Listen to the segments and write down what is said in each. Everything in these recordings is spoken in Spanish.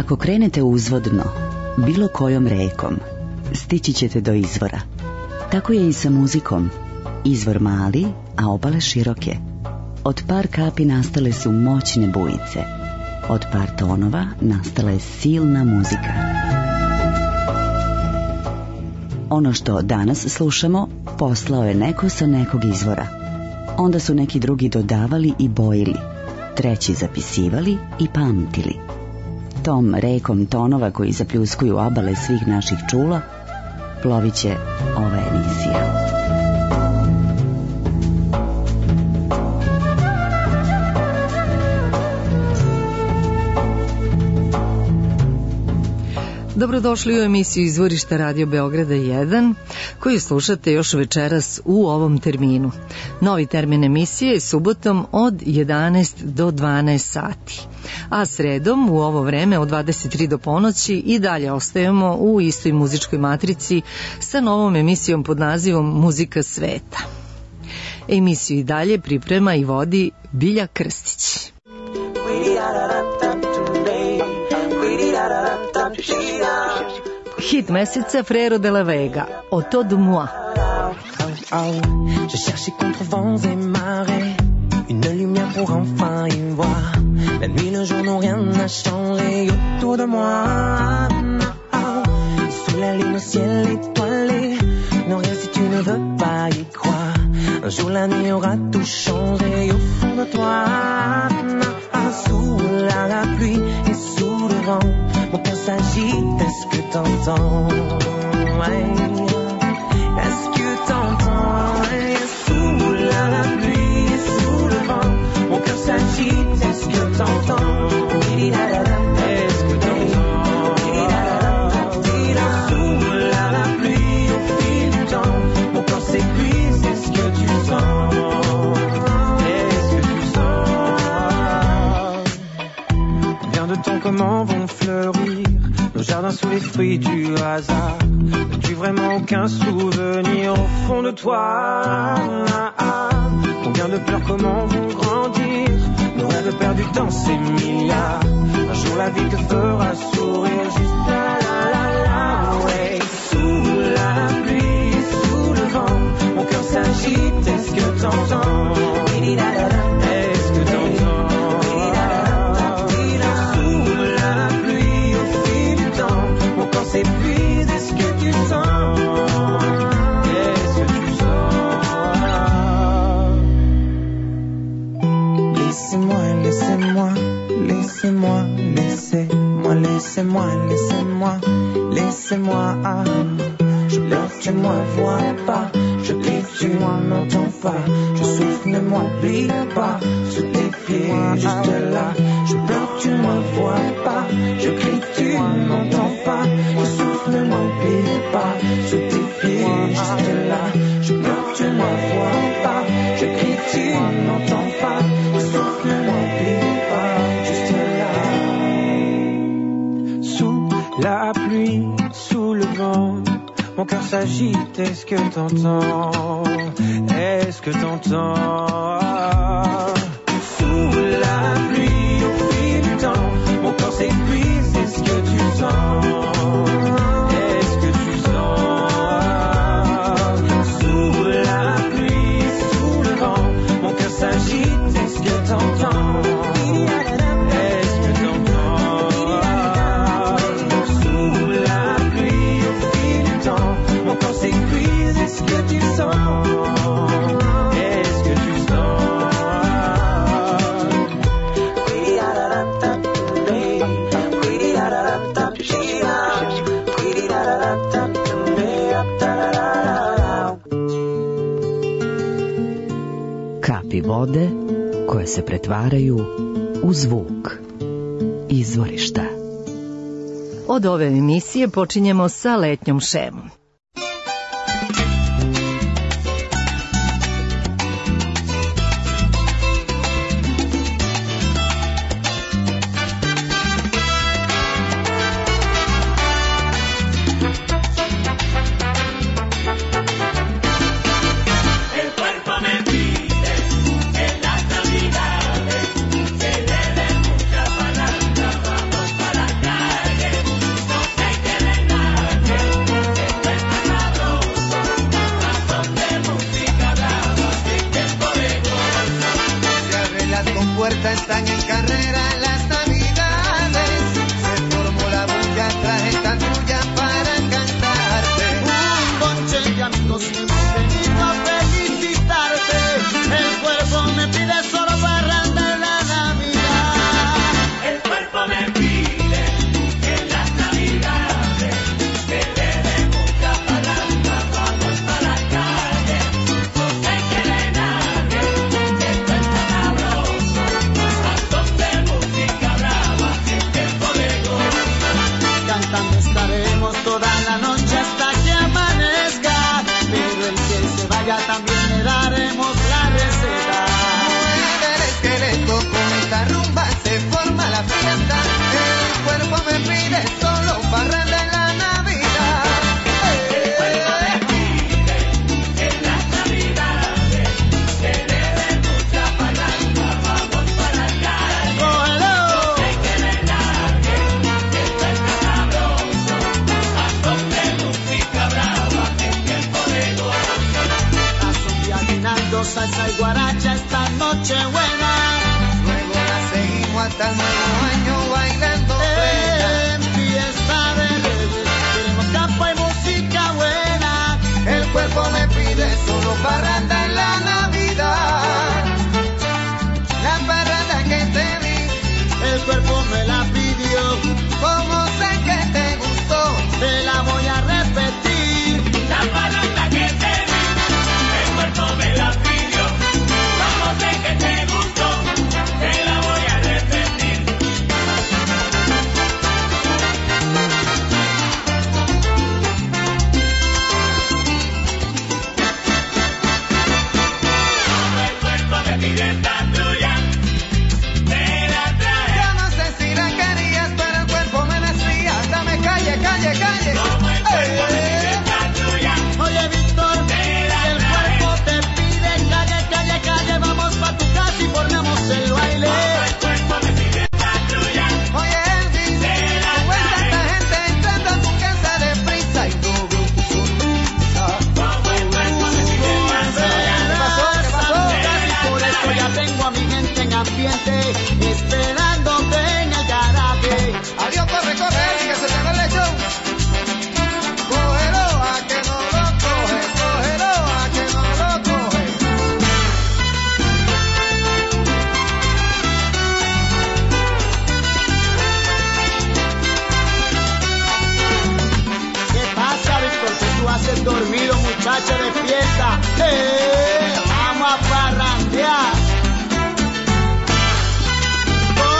Ako krenete uzvodno, bilo kojom rekom, stići ćete do izvora. Tako je i sa muzikom. Izvor mali, a obale široke. Od par kapi nastale su moćne bujice. Od par tonova nastala je silna muzika. Ono što danas slušamo poslao je neko sa nekog izvora. Onda su neki drugi dodavali i bojili, treći zapisivali i pamtili. Tom rekom tonova koji zapljuskuju obale svih naših čula plovit će ova emisija. Dobrodošli u emisiju Izvorišta Radio Beograda 1, koju slušate još večeras u ovom terminu. Novi termin emisije je subotom od 11 do 12 sati. A sredom u ovo vreme od 23 do ponoći i dalje ostajemo u istoj muzičkoj matrici sa novom emisijom pod nazivom Muzika sveta. Emisiju i dalje priprema i vodi Bilja Krstić. Hit meseca Frero de la Vega, Auto de moi. Je cherchais contre vents et marées une lumière pour enfin y voir. La nuit, le jour n'ont rien à changer autour de moi. Sous la lune, au ciel étoilé, non rien si tu ne veux pas y croire. Un jour la nuit aura tout changé au fond de toi. Sous la pluie et sous le vent, mon cœur s'agite, est-ce que t'entends? Est-ce que t'entends? Sous la pluie et sous le vent, mon cœur s'agite, est-ce que t'entends? Est-ce que t'entends? Sous la pluie au fil du temps, mon corps s'épuise, est-ce que tu sens? Comment vont fleurir nos jardins sous les fruits du hasard? N'as-tu vraiment aucun souvenir au fond de toi? Combien de pleurs, comment vont grandir nos rêves perdus dans ces milliards? Un jour la vie te fera sourire juste la ouais. Sous la pluie, sous le vent, mon cœur s'agite, est-ce que t'entends? Est-ce que t'entends? S'épuise, est-ce que tu sens? Est-ce que tu sens? Laissez-moi, laissez-moi, laissez-moi, laissez-moi, laissez-moi, laissez-moi, laissez-moi. Je pleure, tu ne me vois pas. Je crie, tu ne m'entends pas. Je souffle, ne m'oublie pas. Sous tes pieds, juste là. Je pleure, tu ne me vois pas. Je crie, tu ne m'entends pas. Je souffle, ne m'oublie pas. Sous tes pieds, juste là. Je pleure, tu ne me vois pas. Je crie, tu ne m'entends pas. Je souffle, ne m'oublie pas. Juste là. Sous la pluie, sous le vent, mon cœur s'agite, est-ce que t'entends? Est-ce que t'entends? Sous la pluie, au fil du temps, mon corps s'épuise, est-ce que tu sens? Est-ce que tu sens? Sous la pluie, sous le vent, mon cœur s'agite, est-ce que t'entends? Est-ce que t'entends? Sous la pluie, au fil du temps, mon corps s'épuise, est-ce que tu sens? Est-ce que tu sens? Kapi vode koje se pretvaraju u zvuk. Izvorišta. Od ove emisije počinjemo sa letnjom šemom. están en carrera las navidades. Se formó la bulla, traje esta tuya para cantarte. Un bonche de amigos que hemos venido a felicitarte. El cuerpo me pide solo parranda en la Navidad. El cuerpo me pide en las navidades que le dé mucha parranda, vamos para la calle, no sé que le nadie, esto está sabroso, al son de música brava, en tiempo de gozo. Cantando estaremos toda la noche hasta que amanezca, pero el que se vaya también le daremos la receta. Del esqueleto con esta rumba se forma la fiesta. El cuerpo me pide solo parranda en la Navidad. El cuerpo me pide en las navidades que le dé mucha parranda, vamos para la calle, ¡Cógelo! no sé que le nadie, esto está sabroso, al son de música brava, en tiempo de gozo. Azul y aguinaldo, salsa y guaracha esta noche buena. Luego la seguimos hasta el nuevo año bailando plena. En fiesta de reyes queremos campa y música buena. El cuerpo me pide solo parranda en la Navidad. La parranda que te di, El cuerpo me la pidió, como sé que te gustó. te la voy a repetir. La parranda que te di, el cuerpo me la pidió, como sé que te gustó, te la voy a repetir. Como el cuerpo me pide esta tuya, te la traje. Yo no sé si la querías, pero el cuerpo me decía, dame calle, calle, calle. Como el cuerpo me pide esta tuya, Oye Víctor, te si la el traje. cuerpo te pide calle, calle, calle, vamos pa' tu casa y ponemos el baile. Como el cuerpo me pide esta tuya, Oye Elvis, como es tanta gente entrando a tu casa deprisa y no veo tu sonrisa. como el cuerpo me pide esta tuya. ¿Qué pasó? ¿Qué pasó? Y por eso ya tengo a mi gente en ambiente, esperándote en el garaje. Adiós, corre, corre, que se te va el lechón. Cógelo a que no lo coge, cógelo a que no lo coge. ¿Qué pasa, Víctor? ¿Qué tú haces dormido, muchacho de fiesta? Vamos a parrandear.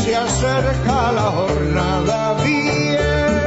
se acerca la jornada bien.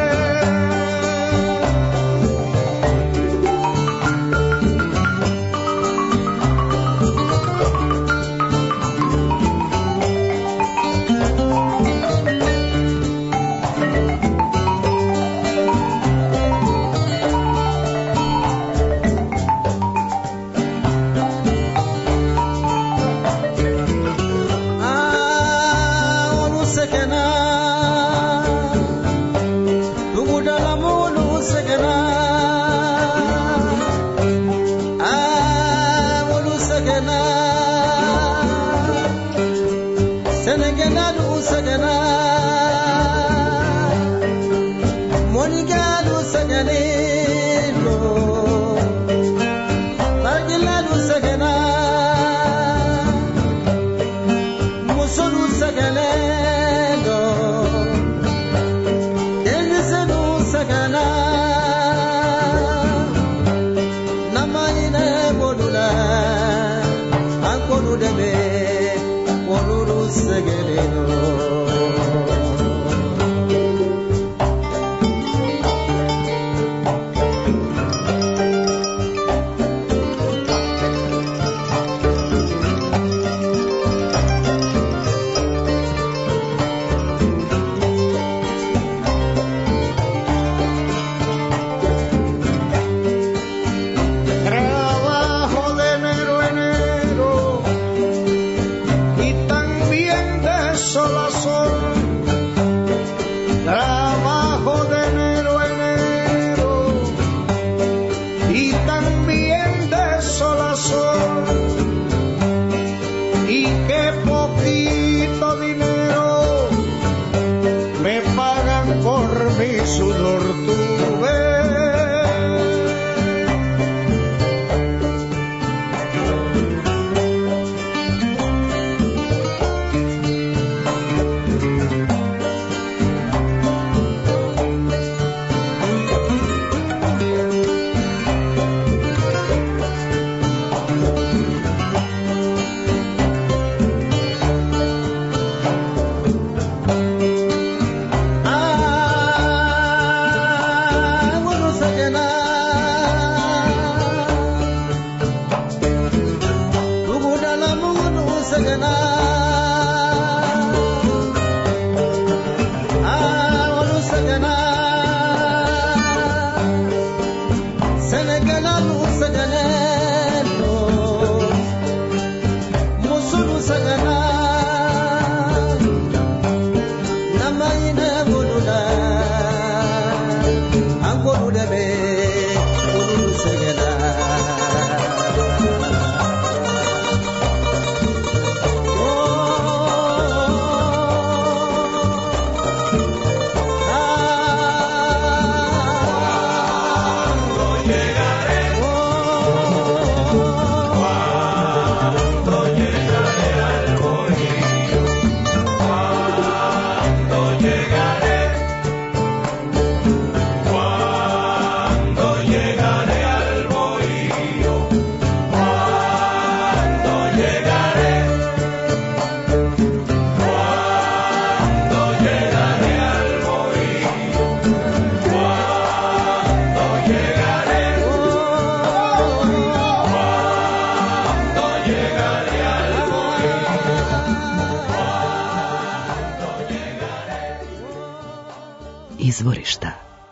Izvorišta.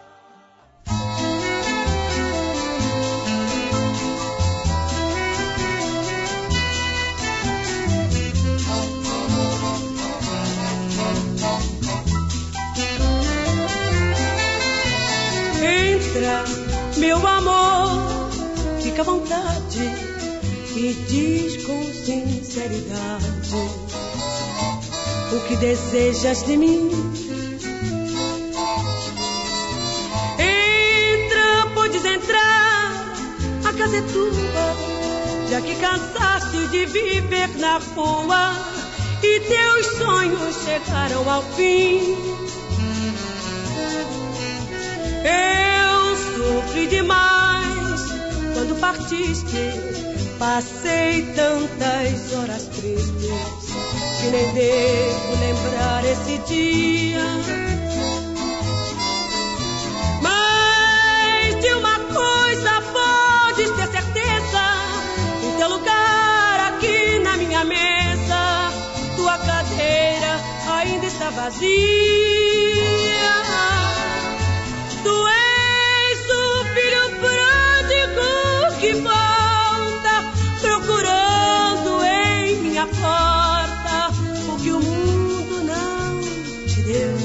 Entra, meu amor, fica à vontade e diz com sinceridade o que desejas de mim. A casa é tua, já que cansaste de viver na rua e teus sonhos chegaram ao fim. Eu sofri demais quando partiste, passei tantas horas tristes que nem devo lembrar esse dia. Mas de uma coisa podes ter certeza: em teu lugar aqui na minha mesa, tua cadeira ainda está vazia. Tu és o filho pródigo que volta, procurando em minha porta o que o mundo não te deu.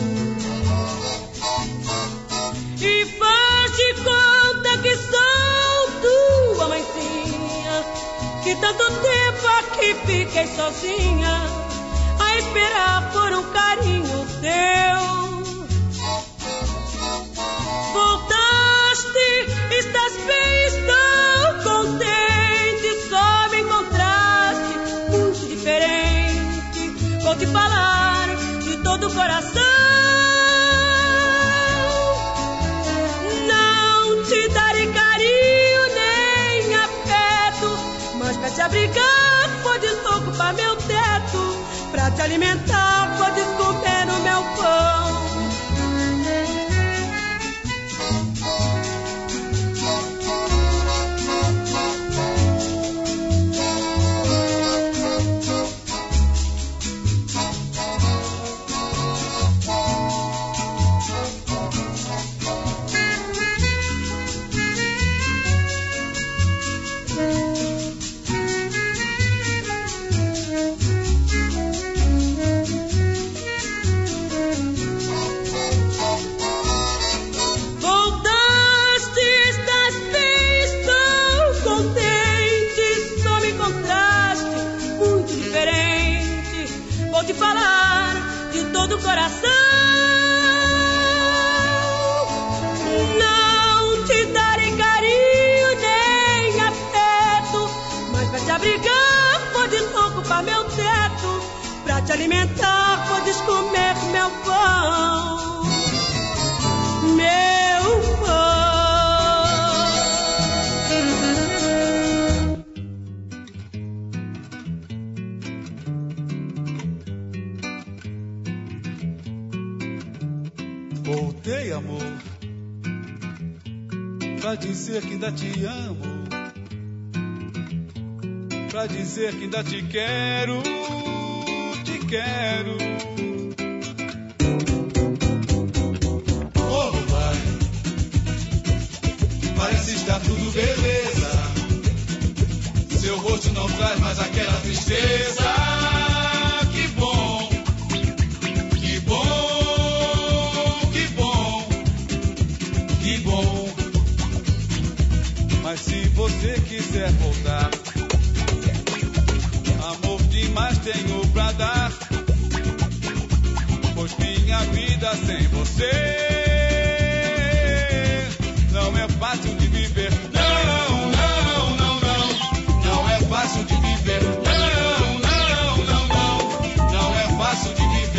E faz de conta que sou tua mãezinha, que tanto tempo aqui fiquei sozinha a esperar por um carinho teu. Voltaste, estás bem, estou contente, só me encontraste muito diferente. Vou te falar de todo o coração. Não te darei carinho nem afeto, mas pra te abrigar podes ocupar meu teto. Pra te alimentar podes comer no meu pão. Coração, não te darei carinho nem afeto, mas pra te abrigar podes ocupar meu teto. Pra te alimentar podes comer meu pão, meu pão. Voltei, amor, pra dizer que ainda te amo, pra dizer que ainda te quero, te quero. Oh, vai, parece estar tudo beleza, seu rosto não traz mais aquela tristeza. Que bom, que bom. Mas se você quiser voltar, amor demais tenho pra dar, pois minha vida sem você não é fácil de viver. Não, não, não, não, não é fácil de viver. Não, não, não, não, não é fácil de viver.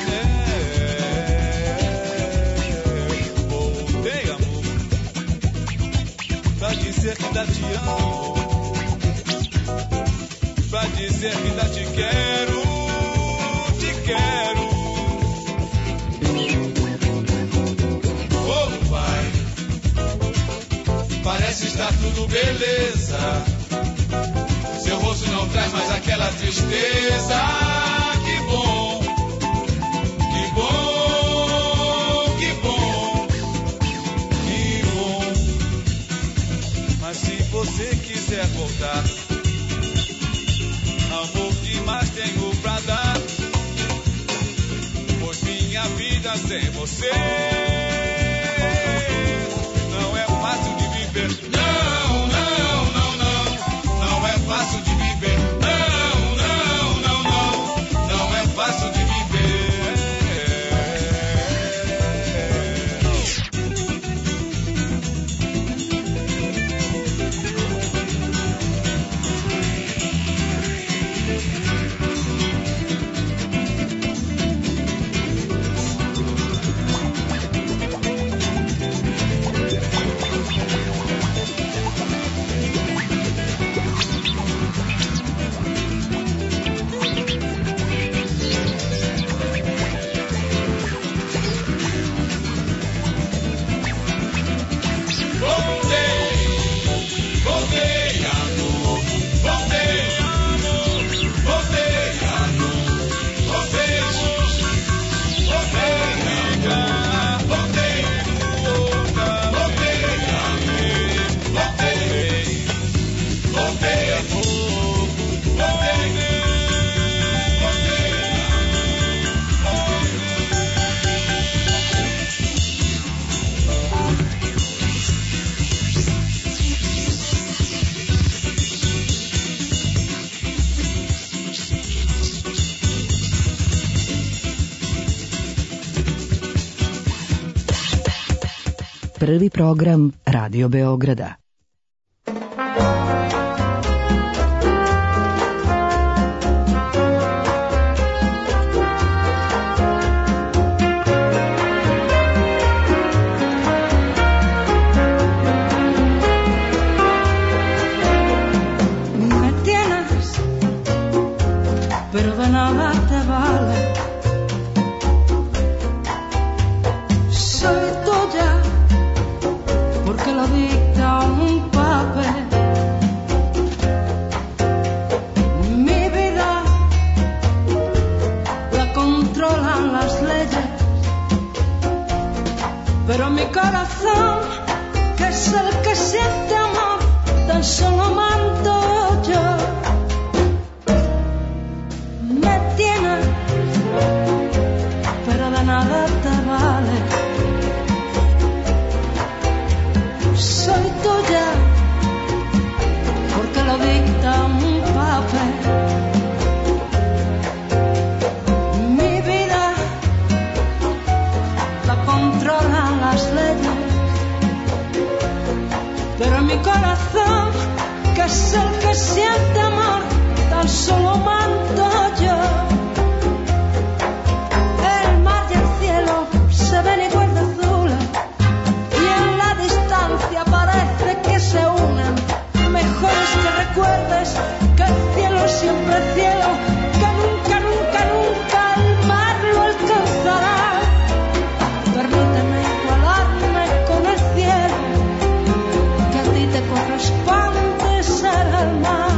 Voltei, amor, pra dizer que ainda te amo, pra dizer que ainda te quero, te quero. Oh, pai, parece estar tudo beleza, seu rosto não traz mais aquela tristeza. Que bom, que bom, que bom, que bom. Mas se você quiser voltar, amor demais tenho pra dar, pois minha vida sem você não é fácil de viver. Não, não, não, não, não é fácil de viver. Não, não, não, não, não é fácil de viver. prvi program Radio Beograda. Pero de nada te vale. Soy tuya porque lo dicta un papel. Mi vida la controlan las leyes, pero mi corazón, que es el que siente amor, tan solo mando yo. Pero de nada te vale. Soy tuya porque lo dicta un papel. Mi vida la controlan las leyes, pero mi corazón, que es el que siente amor, tan solo mando yo. Se ven igual de azules y en la distancia parece que se unen. Mejor es que recuerdes que el cielo es siempre cielo, que nunca, nunca, nunca el mar lo alcanzará. Permíteme igualarme con el cielo, que a ti te corresponde ser el mar.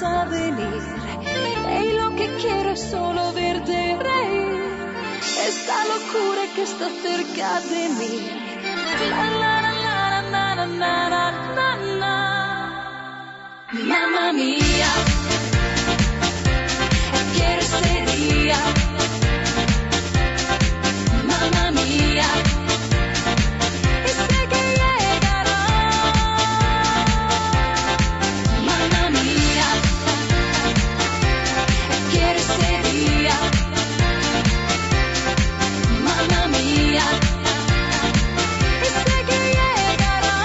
a venir. Y lo que quiero es solo verte reír. Esta locura que está cerca de mí. La, la, la, la, la, la, la, la, la, la. Mamma mía, quiero ese día. Mamma mía, y sé que llegará. Mamma mía, quiero ese día. Mamma mía, y sé que llegará.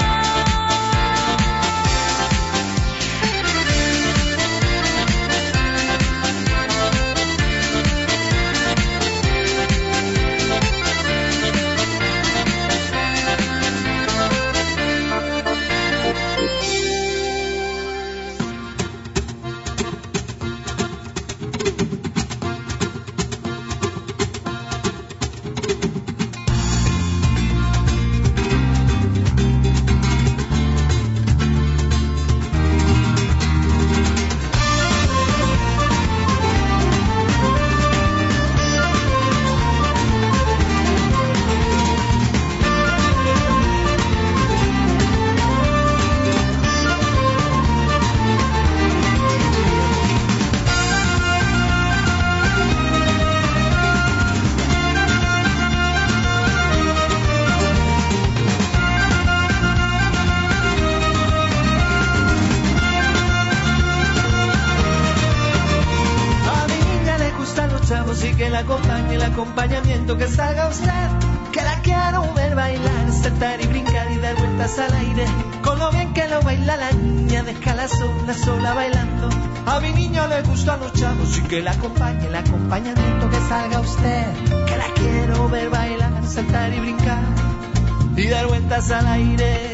Y que la acompañe el acompañamiento, que salga usted, que la quiero ver bailar, saltar y brincar y dar vueltas al aire, con lo bien que lo baila la niña, déjala sola bailando. A mi niña le gustan los chavos y que la acompañe el acompañamiento, que salga usted, que la quiero ver bailar, saltar y brincar y dar vueltas al aire.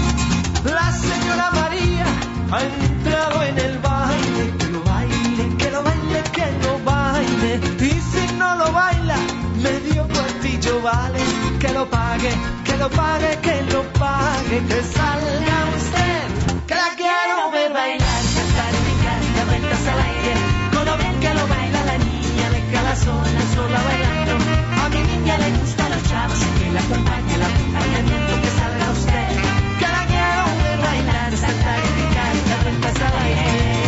La señora María ha entrado en el baile, que lo baile, que lo baile, que lo baile. Y si no lo baila, medio cuartillo vale. Que lo pague, que lo pague, que lo pague. Que salga usted, que la quiero ver bailar, saltar y brincar y dar vueltas al aire. Con lo bien que lo baila la niña, déjala sola bailando. A mi niña le gustan los chavos y que la acompañe el acompañamiento, que salga usted, que la quiero ver bailar, saltar y brincar y dar vueltas al aire.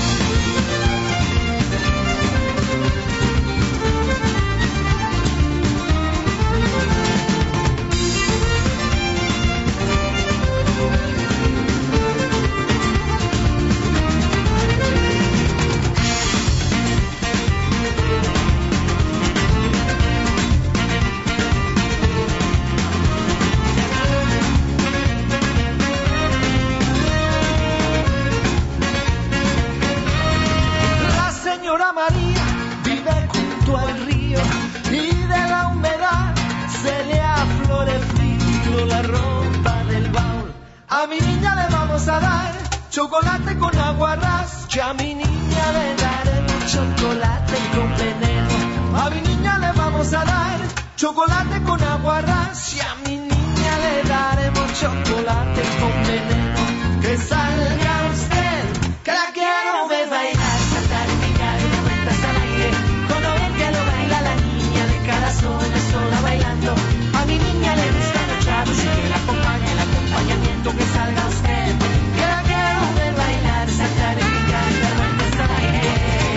María vive junto al río y de la humedad se le ha florecido la ropa del baúl. A mi niña le vamos a dar chocolate con aguarrás, que a mi niña le daremos chocolate con veneno. A mi niña le vamos a dar chocolate con aguarrás, y a mi niña le daremos chocolate con veneno. Que salga usted, que la quiero ver bailar, saltar y brincar y dar vueltas al aire. Con lo bien que lo baila la niña, déjala sola bailando. A mi niña le gustan los chavos y que la acompañe el acompañamiento, que salga usted, que la quiero ver bailar, saltar y brincar y dar vueltas al aire.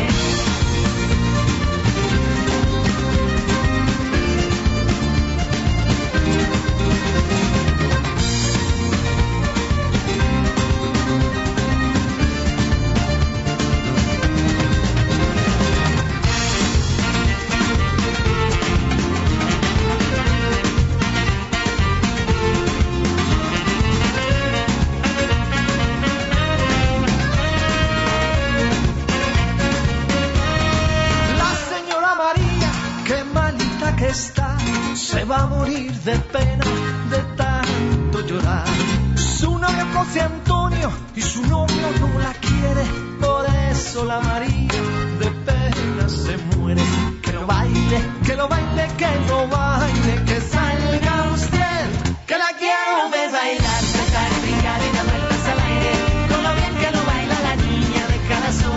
Se va a morir de pena de tanto llorar. Su novio José Antonio y su novio no la quiere, por eso la María de pena se muere. Que lo baile, que lo baile, que lo baile, que salga usted, que la quiero ver bailar, saltar y brincar y dar vueltas al aire. Con lo bien que lo baila la niña, déjala sola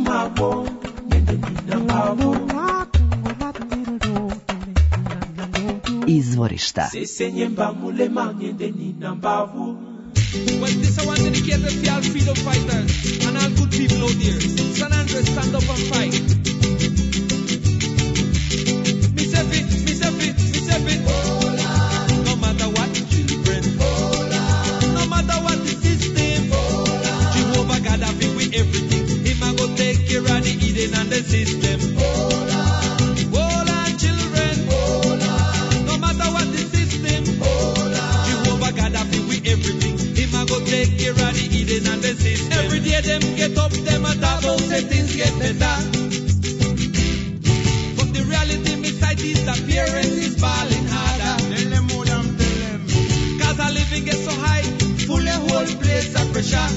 mabo, ngende nina mabo. Izvorišta. Sesenye mbamulema ngende nina mbavu. Well, this I want to dedicate to all freedom fighters and all good people out there. San Andres, stand up and fight. Me say it. No matter what, children. No matter what the system. Jehovah God have been with everything. Him a go take care of the hidden and the system. Hold on, children. No matter what the system. Jehovah God have been with everything. Him a go take care of the hidden and the system. Every day them get up, them a talk about say things get better. But the reality beside is that parents is balling harder. Tell them more than tell them. Cause our living gets so high, full the whole place of pressure.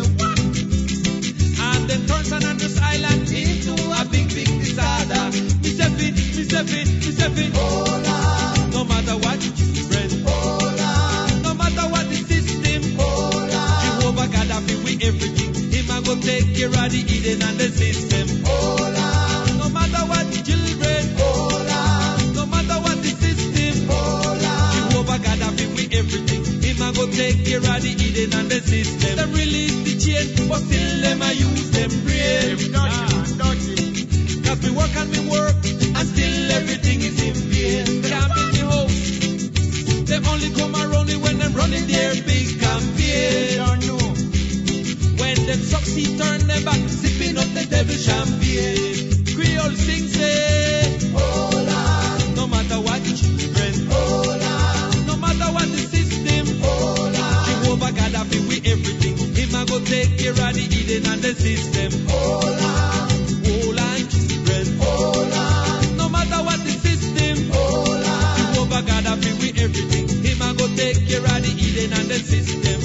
And then turn San Andres Island into a big disaster. Me say it. No matter what, children. No matter what the system. Jehovah God have been with everything. Him a go take care of the hidden and the system. No matter what, children. No matter what the system. Jehovah God have been with everything. Him a go take care of the hidden and the system. Them release the chain, but still them a use them brain. Cause we work and we work, and still everything is in vain. Can't build the house. They only come around it when them running their big campaign. When them succeed, turn them back, sipping up the devil champagne. Creole sing say, no matter what, children. No matter what the system. Jehovah God have been with everything. Him a go take care of the hidden and the system. Hold on, children. No matter what the system. Jehovah God have been with everything. Him a go take care of the hidden and the system.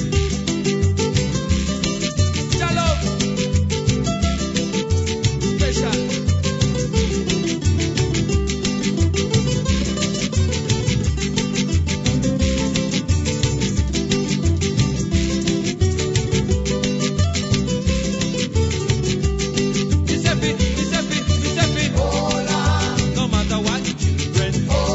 Shalom. Special. No matter what, children.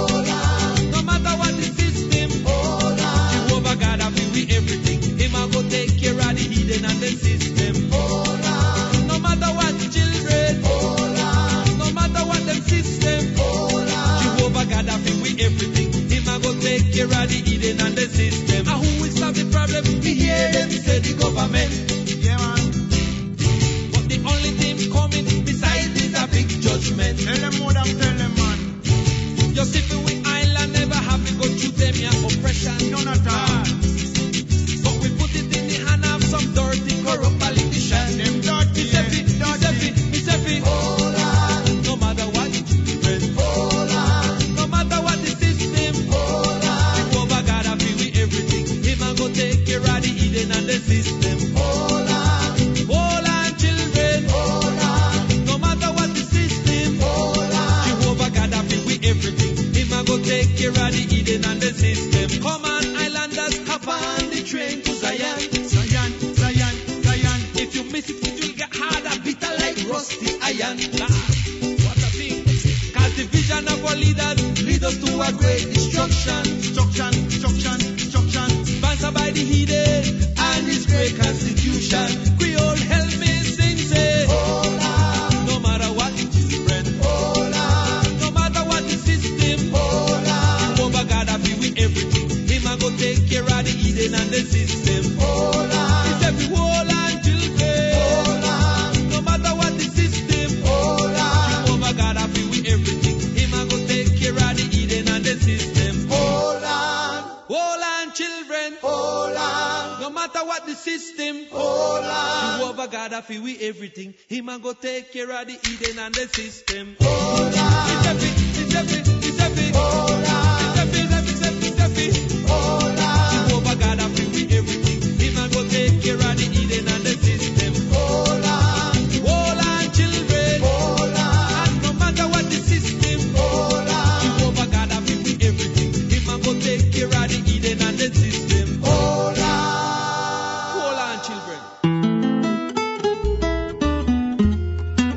No matter what the system. Jehovah God have been with everything. Him a go take care of the hidden and the system. No matter what, children. No matter what them system. Jehovah God have been with everything. Him a go take care of the hidden and the system. And who will solve the problem? We hear them say the government. Yeah, man. But the only thing coming besides is a big judgment. Tell them more than tell them, man. Just if we island never have to go through them here oppression. None at all. But we put it in the hand of some dirty, corrupt politician. Them dirty, Me say it. No matter what, children. No matter what the system. Jehovah God have been with everything. Him a go take care of the hidden and the system. Hold on, children. No matter what the system. Jehovah God have been with everything. Him a go take care of the hidden and the system. Come on, islanders, hop on the train to Zion. Zion. If you miss it, it will get harder, bitter like rusty iron. What a thing. Cause the vision of our leaders lead us to a great destruction. Sponsored by the hidden and his great constitution. Creole help me sing, say. No matter what, children. No matter what the system. Jehovah God have been with everything. Him a go take care of the hidden and the system. He said we hold on, children. No matter what the system. Jehovah God have been with everything. Him a go take care of the hidden and the system. Hold on, children. No matter what the system. Jehovah God have been with everything. Him a go take care of the hidden and the system. He said it. Jehovah God have been with everything. Him a go take care of the hidden and the system. Hold on, children. And no matter what the system. Jehovah God have been with everything. Him a go take care of the hidden and the system. Hold on, children.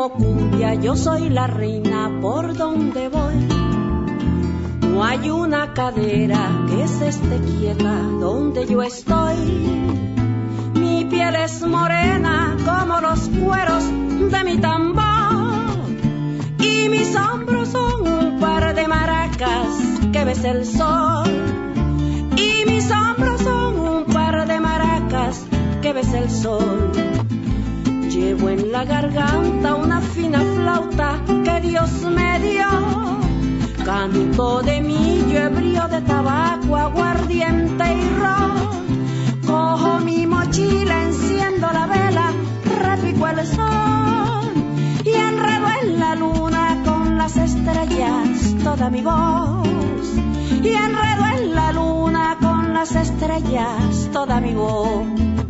como cumbia, yo soy la reina por donde voy. No hay una cadera que se esté quieta donde yo estoy. Mi piel es morena como los cueros de mi tambor. Y mis hombros son un par de maracas que besa el sol. Y mis hombros son un par de maracas que besa el sol. Llevo en la garganta una fina flauta que Dios me dio. Canto de millo, ebrio de tabaco, aguardiente y ron. Cojo mi mochila, enciendo la vela, repico el sol. Y enredo en la luna con las estrellas toda mi voz. Y enredo en la luna con las estrellas toda mi voz.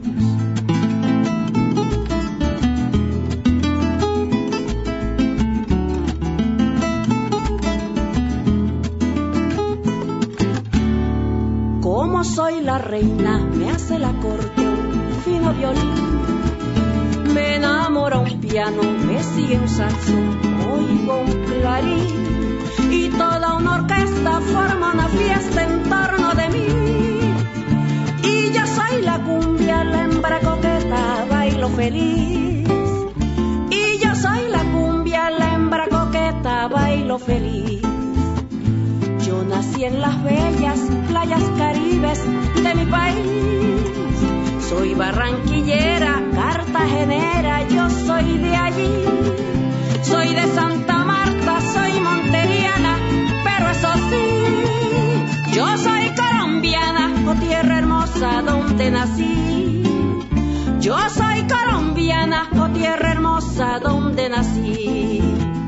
Como soy la reina, me hace la corte un fino violín. Me enamora un piano, me sigue un saxo, oigo un clarín. Y toda una orquesta forma una fiesta en torno de mí. Y yo soy la cumbia, la hembra coqueta, bailo feliz. Y yo soy la cumbia, la hembra coqueta, bailo feliz. Yo nací en las bellas playas caribes de mi país. Soy barranquillera, cartagenera, yo soy de allí. Soy de Santa Marta, soy monteriana, pero eso sí, yo soy colombiana, oh tierra hermosa donde nací. Yo soy colombiana, oh tierra hermosa donde nací.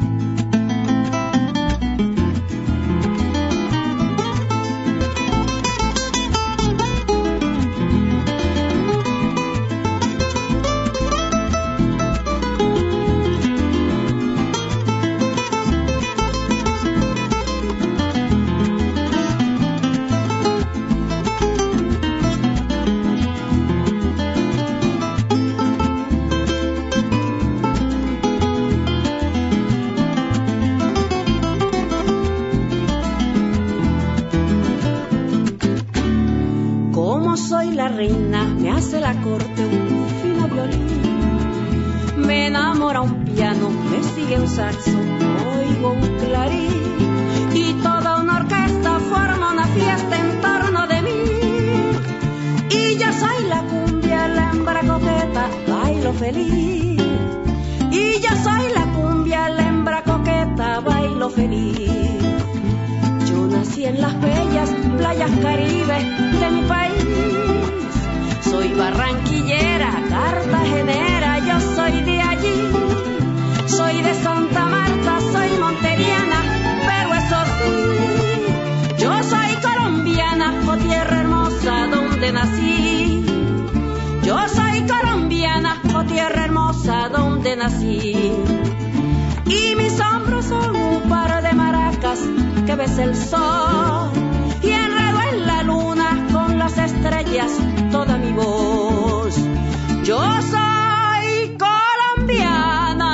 Reina, me hace la corte un fino violín. Me enamora un piano, me sigue un saxo, oigo un clarín. Y toda una orquesta forma una fiesta en torno de mí. Y yo soy la cumbia, la hembra coqueta, bailo feliz. Y yo soy la cumbia, la hembra coqueta, bailo feliz. Yo nací en las bellas playas caribes de mi país. Soy barranquillera, cartagenera, yo soy de allí. Soy de Santa Marta, soy monteriana, pero eso sí, yo soy colombiana, oh tierra hermosa donde nací. Yo soy colombiana, oh tierra hermosa donde nací. Y mis hombros son un par de maracas que besa el sol. Y enredo en la luna con las estrellas toda mi voz. Yo soy colombiana,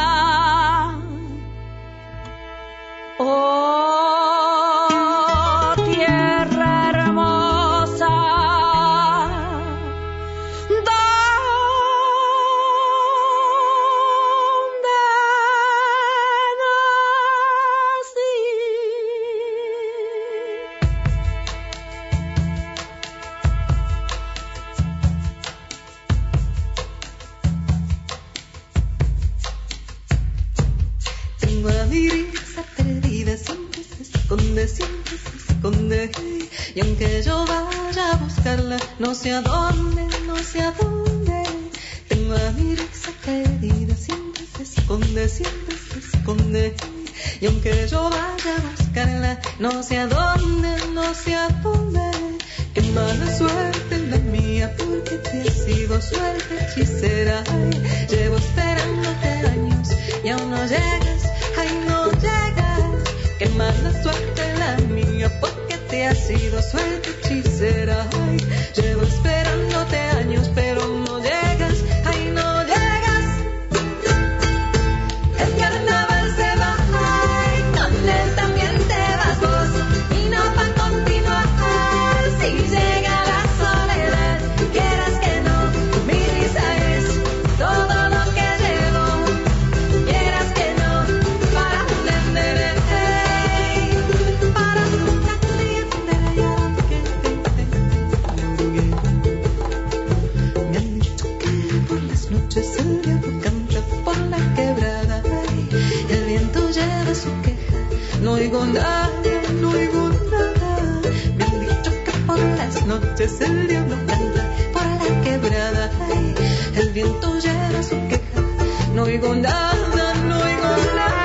oh tierra hermosa donde y aunque yo vaya a buscarla, no sé a dónde, no sé a dónde. Tengo a mi risa querida, siempre se esconde, siempre se esconde. Y aunque yo vaya a buscarla, no sé a dónde, no sé a dónde. Qué mala suerte la mía, porque te ha sido suerte hechicera. Ay, llevo esperándote años y aún no llegas, ay no llegas. Qué mala suerte la mía, porque te ha sido suerte hechicera. Ay, llevo esperándote años, pero no llegas, ay no llegas. noches el diablo canta por la quebrada. Ay, el viento lleva su queja. No oigo nada, no oigo nada.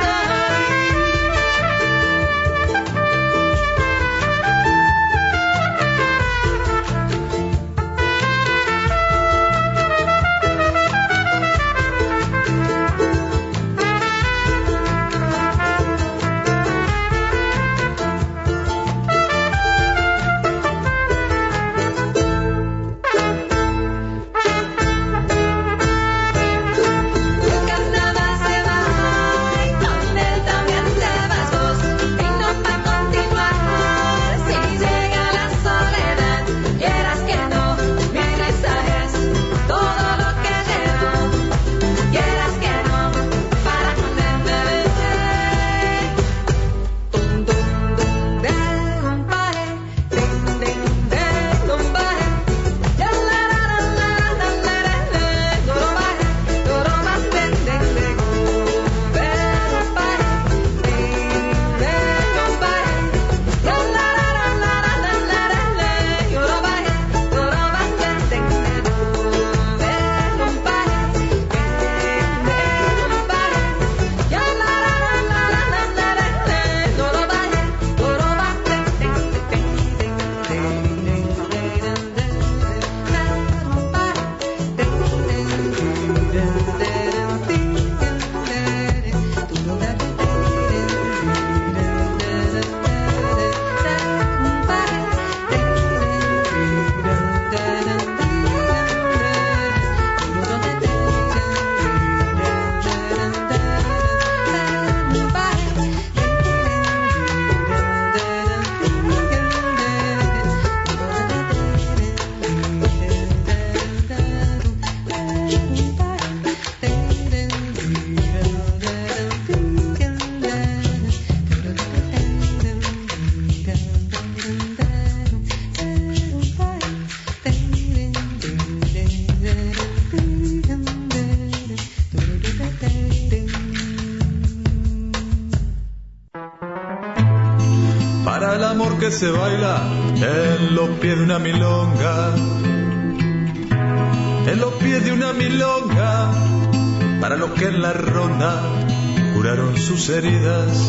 Que se baila en los pies de una milonga, en los pies de una milonga, para los que en la ronda curaron sus heridas.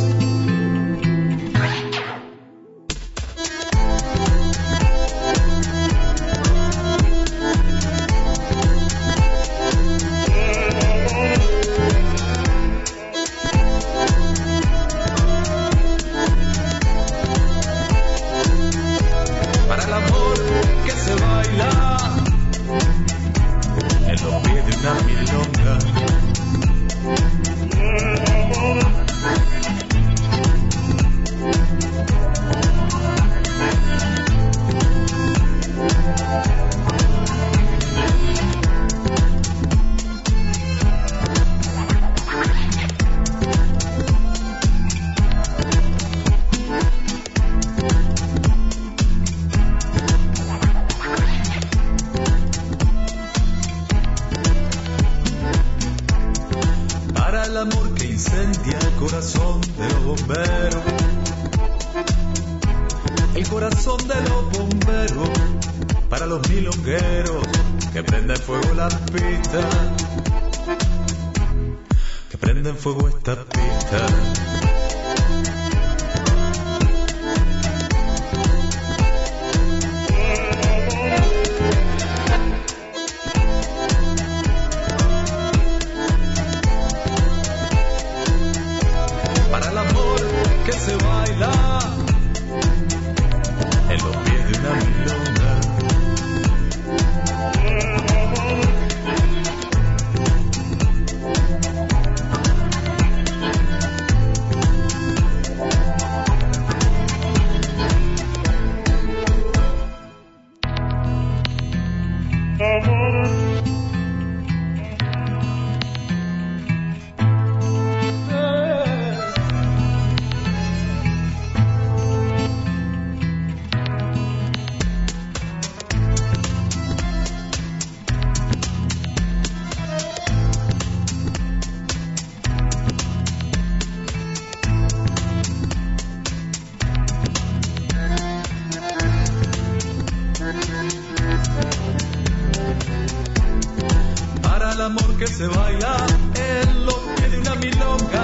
que se baila en los pies de una milonga,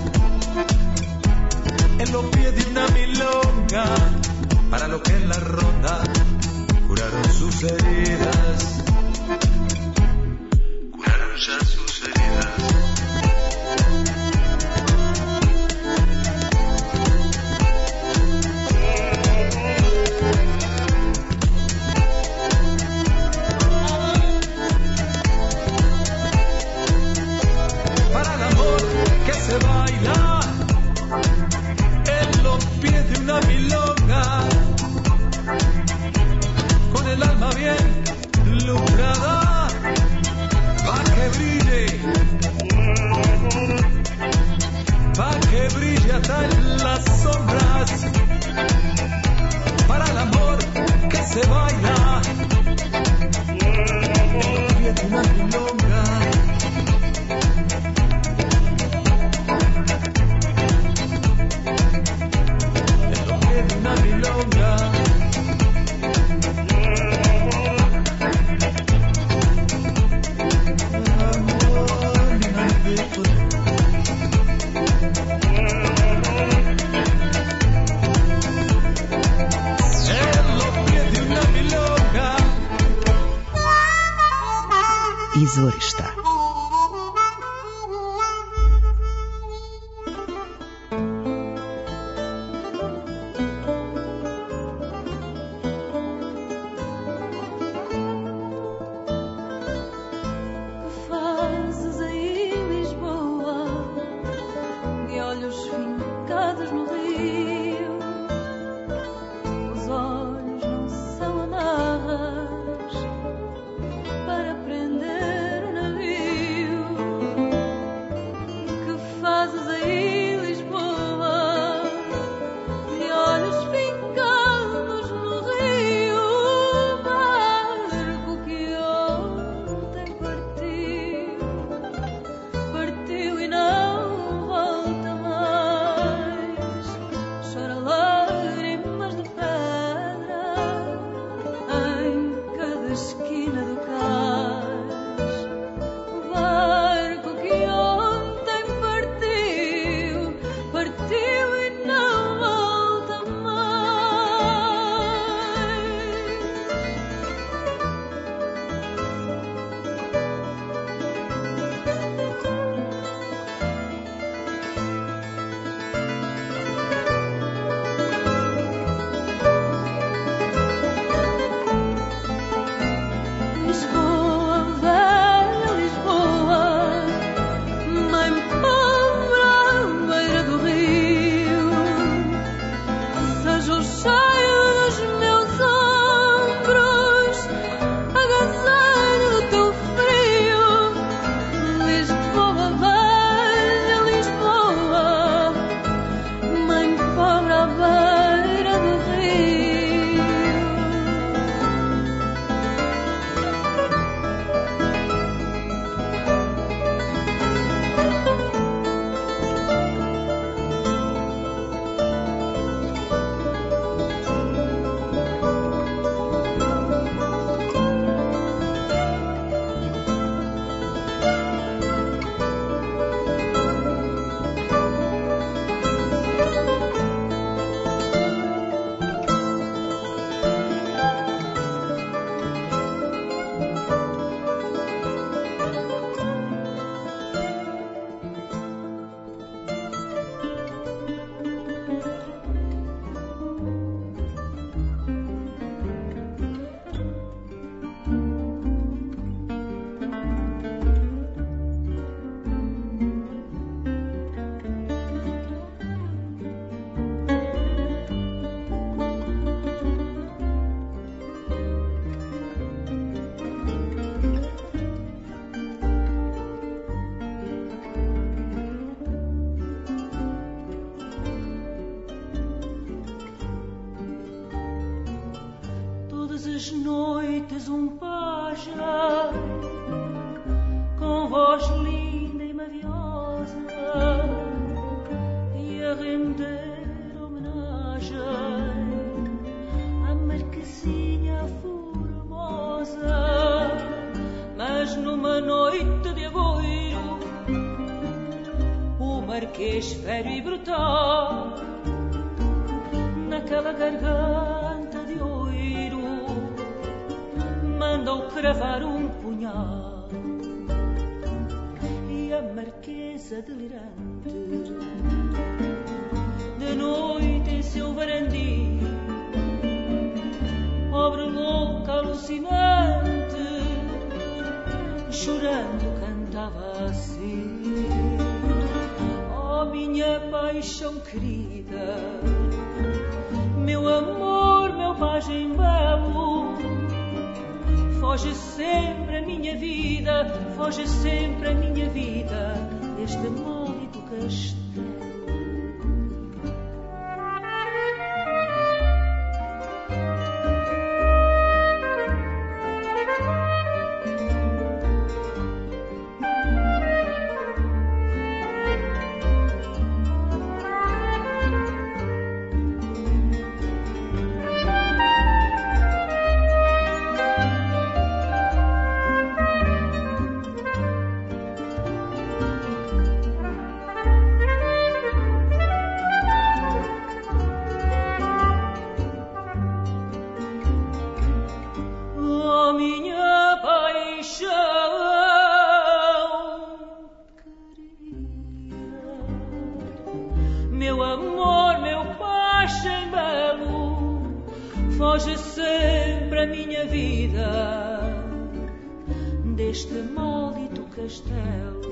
en los pies de una milonga, para lo que en la ronda curaron sus heridas, curaron ya sus heridas. Se baila en los pies de una milonga, con el alma bien lumbrada, pa' que brille hasta en las sombras, para el amor que se baila en los pies de una milonga. Una milonga, Izvorišta. Todas as noites pajem com voz linda e maviosa e a render homenagem à Marquesinha formosa, mas numa noite de amor fez ferio e brutal naquela garganta de oiro, mandou cravar um punhal e a marquesa delirante de noite em seu varandim, pobre louca alucinante, chorando cantava assim: oh minha paixão querida, meu amor, meu pajem belo, foge sempre a minha vida, foge sempre a minha vida deste maldito castelo. Foge sempre a minha vida deste maldito castelo.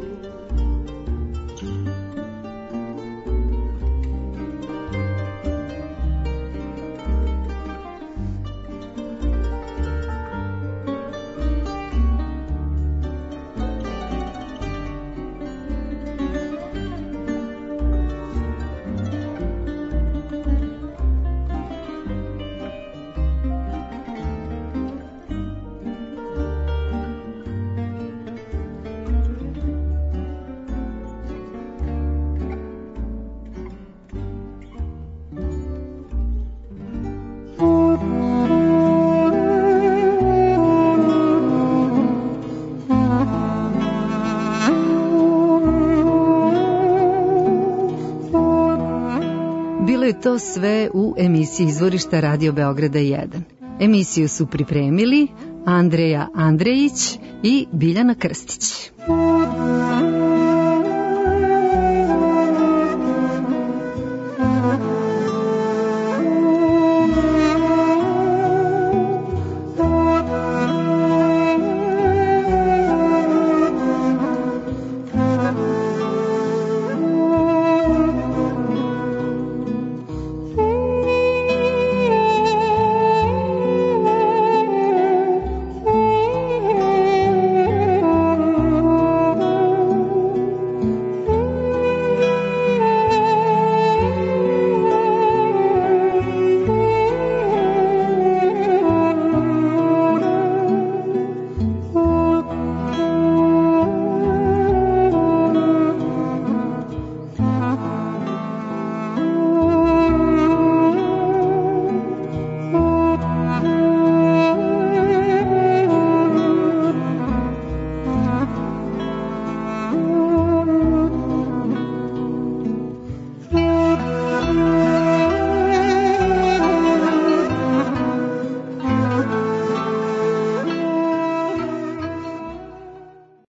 Bilo je to sve u emisiji Izvorišta Radio Beograda 1. Emisiju su pripremili Andreja Andrejić i Biljana Krstić.